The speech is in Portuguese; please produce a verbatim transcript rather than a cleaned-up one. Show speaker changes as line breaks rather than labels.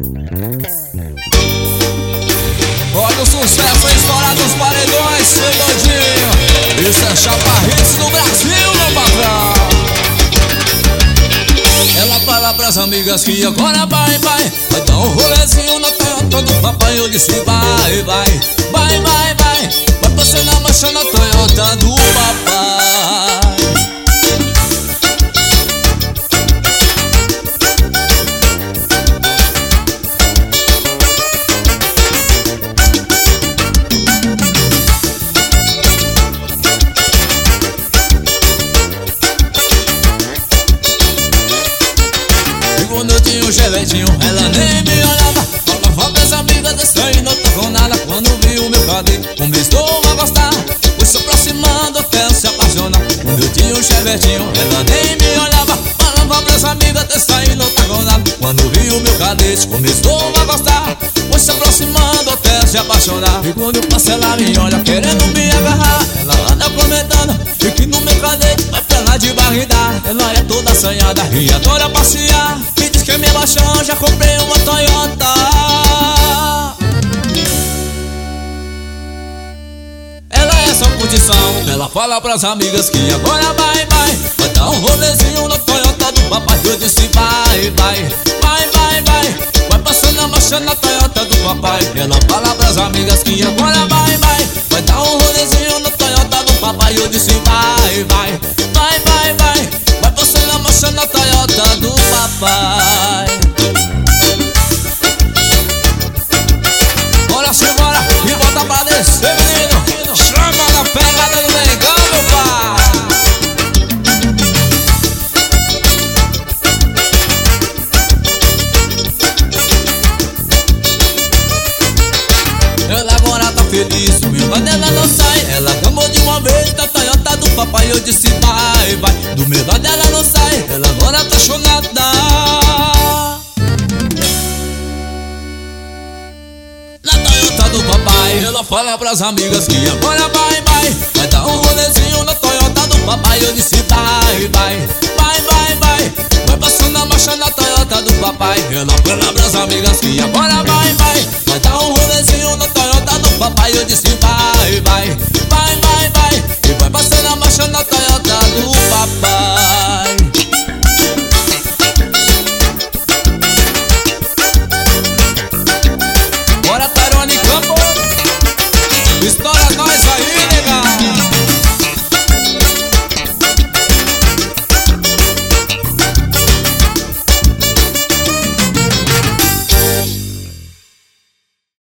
Olha o sucesso, a história dos paredões, seu doidinho. Isso é chapa hits do Brasil, meu patrão. Ela fala pras amigas que agora vai, vai vai dar um rolezinho na Toyota do papai. Eu disse vai, vai, vai, vai, vai vai você na marcha na Toyota do papai. Quando eu tinha um chevetinho, ela nem me olhava. Falava pras amigas desse aí, não tô com nada. Quando viu o meu cadê, começou a gostar. Foi se aproximando até se apaixonar. Quando eu tinha um chevetinho, ela nem me olhava. Falava pras amigas desse aí, não tá com nada. Quando viu o meu cadete, começou a gostar. Foi se aproximando até se apaixonar. E quando eu passo ela me olha, querendo me agarrar. Ela anda comentando, e que no meu cadete vai pra lá de barrida. Ela é toda assanhada e adora passear. Me diz que é minha paixão, já comprei uma Toyota. Ela é só curtição. Ela fala pras amigas que agora vai, vai vai dar um rolezinho na Toyota do papai. Eu disse vai, vai, vai, vai, vai vai passando a marcha na Toyota do papai. Ela fala pras amigas que agora vai, vai vai dar um rolezinho na Toyota do papai. Eu disse vai, vai, vai, vai, vai vai passando a marcha na Toyota do papai. Bora, simbora e bota pra descer, menino. Chama na pegada do legal, meu pai. Ela agora tá feliz, o meu lado dela não sai. Ela gamou de uma vez da Toyota do papai. Eu disse vai, vai, do meu lado dela não sai. Ela agora tá chonada na Toyota do papai. Ela fala pras amigas que agora vai, vai vai dar um rolezinho na Toyota do papai. Eu disse vai, vai, vai, vai, vai vai passando a marcha na Toyota do papai. Ela fala pras amigas que agora vai, vai vai dar um rolezinho na Toyota do papai. Eu disse vai, vai, vai,